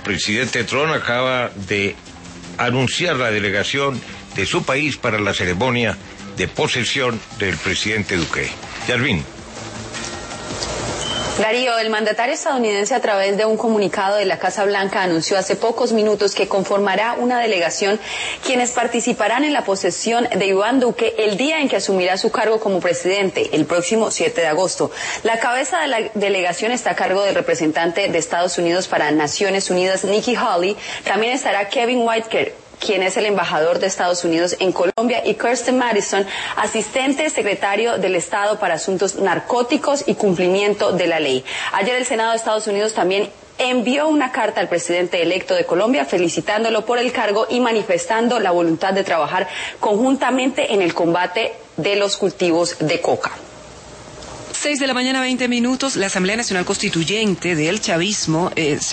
presidente Trump acaba de anunciar la delegación de su país para la ceremonia de posesión del presidente Duque. Yarvin. Darío, el mandatario estadounidense, a través de un comunicado de la Casa Blanca, anunció hace pocos minutos que conformará una delegación quienes participarán en la posesión de Iván Duque el día en que asumirá su cargo como presidente, el próximo 7 de agosto. La cabeza de la delegación está a cargo del representante de Estados Unidos para Naciones Unidas, Nikki Haley. También estará Kevin Whitaker, quien es el embajador de Estados Unidos en Colombia, y Kirsten Madison, asistente secretario del Estado para Asuntos Narcóticos y Cumplimiento de la Ley. Ayer el Senado de Estados Unidos también envió una carta al presidente electo de Colombia felicitándolo por el cargo y manifestando la voluntad de trabajar conjuntamente en el combate de los cultivos de coca. 6 de la mañana, 20 minutos. La Asamblea Nacional Constituyente del chavismo